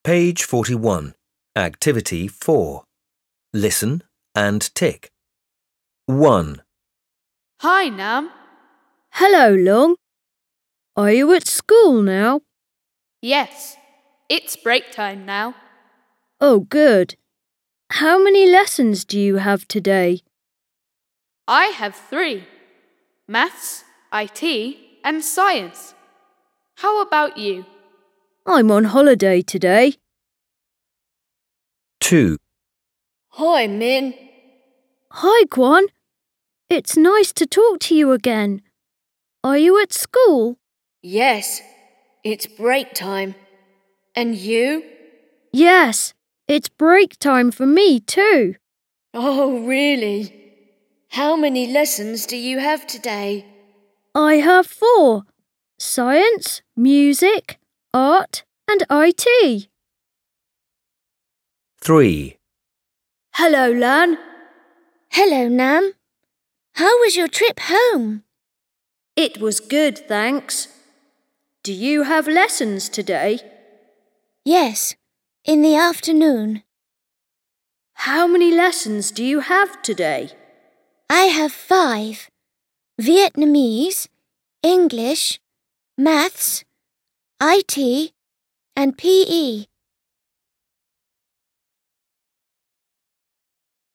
Page 41. Activity 4. Listen and tick. 1, Hi, Nam. Hello, Long. Are you at school now? Yes, it's break time now. Oh, good. How many lessons do you have today? I have 3. Maths, IT and science. How about you? I'm on holiday today. 2, Hi, Min. Hi, Kwan. It's nice to talk to you again. Are you at school? Yes, it's break time. And you? Yes, it's break time for me too. Oh, really? How many lessons do you have today? I have 4. Science, music, art and IT. 3, Hello, Lan. Hello, Nam. How was your trip home? It was good, thanks. Do you have lessons today? Yes, in the afternoon. How many lessons do you have today? I have 5. Vietnamese, English, Maths, IT and PE.